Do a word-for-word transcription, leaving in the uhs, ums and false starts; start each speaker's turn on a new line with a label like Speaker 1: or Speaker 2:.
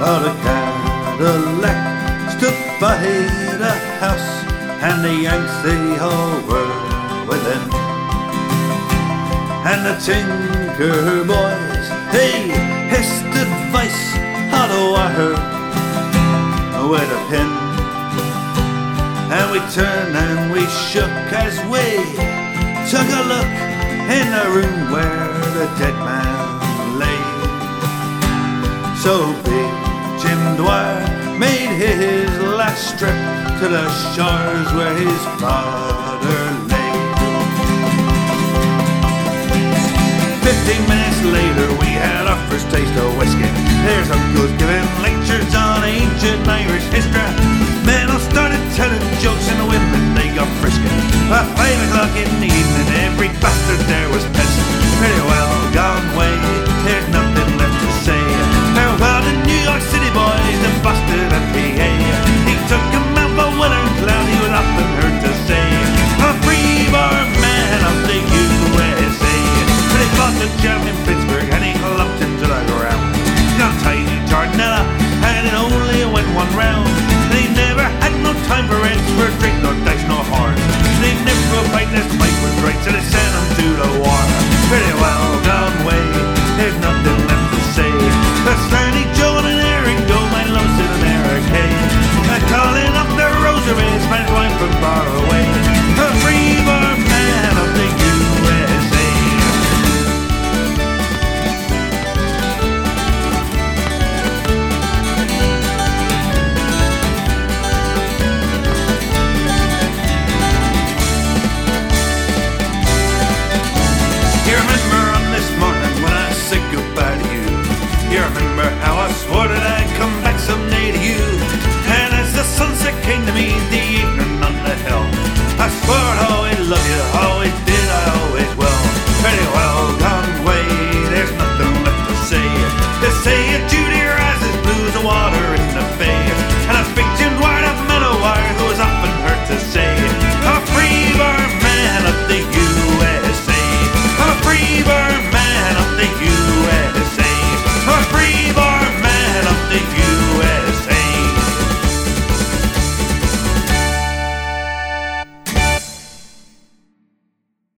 Speaker 1: But a Cadillac stood by the house, and the Yanks they all were within. And the Tinker Boys, they hissed advice how to wire with a pin. And we turned and we shook as we took a look in the room where the dead man lay. So big Jim Dwyer made his last trip to the shores where his father lay. Fifteen minutes later we had our first taste of whiskey. There's uncles giving lectures on ancient Irish history. Men all started telling jokes and the women they got frisky. By five o'clock in the evening every bastard there was pissed. Pretty well gone way, there's nothing left to say. Farewell to New York City boys and Boston and P A. He took him out for winter cloud, he was often heard to say, a free bar man of the U S A. But he fought the jam in Pittsburgh and he clubbed him to the ground. Got tiny Jordanella and it only went one round. They never had no time for rents, for drink, no dice, no horn. They never fight, this fight was right, so they sent him to the war. Pretty well gone way, there's nothing left to say. The Slaney Joe and an Aaron go, my love's in America. I'm calling up the Rosary, Spanish wine from far away.